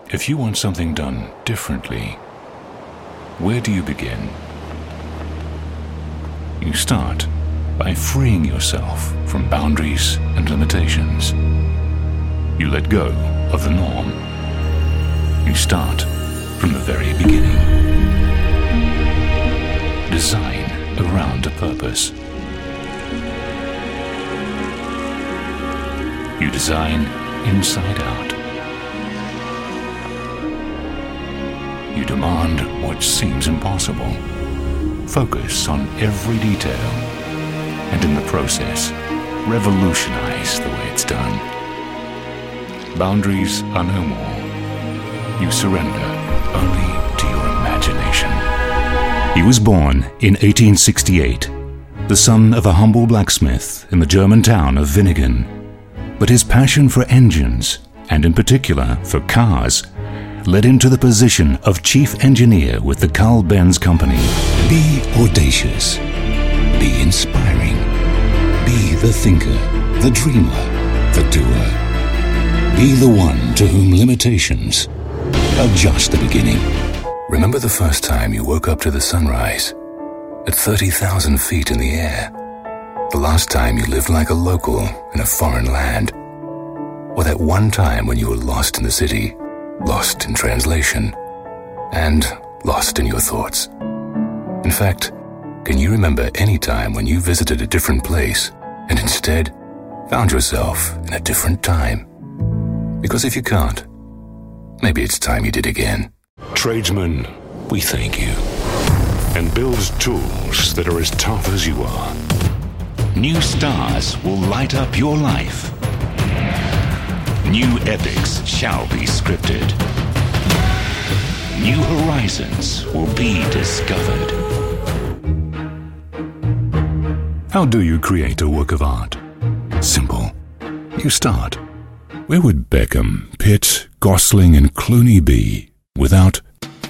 If you want something done differently, where do you begin? You start by freeing yourself from boundaries and limitations. You let go of the norm. You start from the very beginning. Design around a purpose. You design inside out. You demand what seems impossible. Focus on every detail, and in the process, revolutionize the way it's done. Boundaries are no more. You surrender only to your imagination. He was born in 1868, the son of a humble blacksmith in the German town of Vinnigen. But his passion for engines, and in particular for cars, led him to the position of chief engineer with the Carl Benz Company. Be audacious. Be inspiring. Be the thinker, the dreamer, the doer. Be the one to whom limitations are just the beginning. Remember the first time you woke up to the sunrise at 30,000 feet in the air? The last time you lived like a local in a foreign land? Or that one time when you were lost in the city, lost in translation, and lost in your thoughts? In fact, can you remember any time when you visited a different place and instead found yourself in a different time? Because if you can't, maybe it's time you did again. Tradesman, we thank you. And builds tools that are as tough as you are. New stars will light up your life. New epics shall be scripted. New horizons will be discovered. How do you create a work of art? Simple. You start. Where would Beckham, Pitt, Gosling and Clooney be without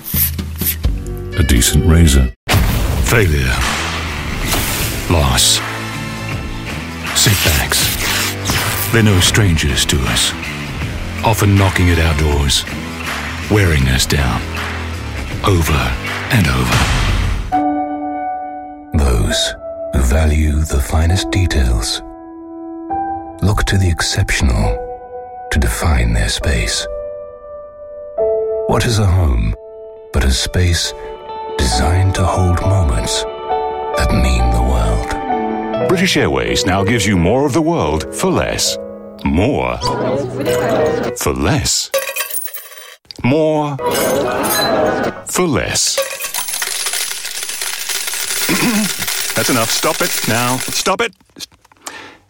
a decent razor? Failure. Loss. Setbacks. They're no strangers to us. Often knocking at our doors, wearing us down, over and over. Those who value the finest details look to the exceptional to define their space. What is a home but a space designed to hold moments that mean the world? British Airways now gives you more of the world for less. More for less. More for less. That's enough. Stop it now. Stop it.